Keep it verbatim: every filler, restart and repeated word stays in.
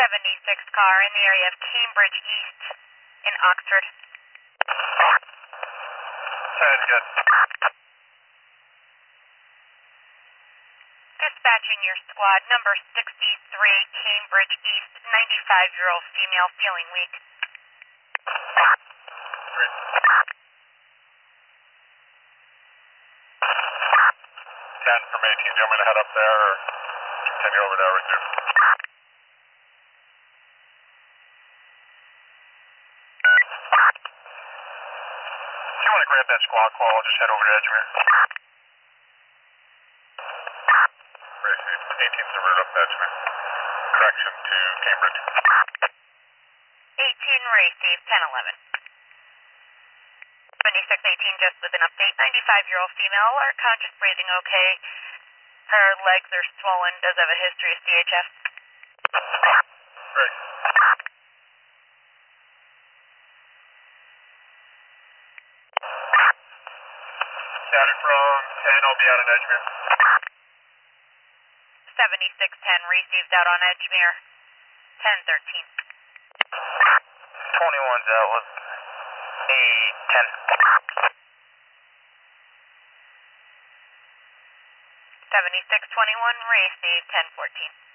seventy-six car in the area of Cambridge East in Oxford. ten, good. Dispatching your squad, number sixty-three, Cambridge East, ninety-five-year-old female, feeling weak. Great. ten from eighteen, do you want me to head up there or continue over there with you? If you want to grab that squad call, I'll just head over to Edgemere. Great, eighteen's the route up to Edgemere. Correction to Cambridge. eighteen received, ten eleven. seventy-six eighteen just with an update, ninety-five-year-old female, are conscious, breathing okay. Her legs are swollen, does have a history of C H F. Great. Counted from ten, I'll be out on Edgemere. seventy-six ten received out on Edgemere, ten thirteen. twenty-one's out with A ten. seventy-six twenty-one received, ten fourteen.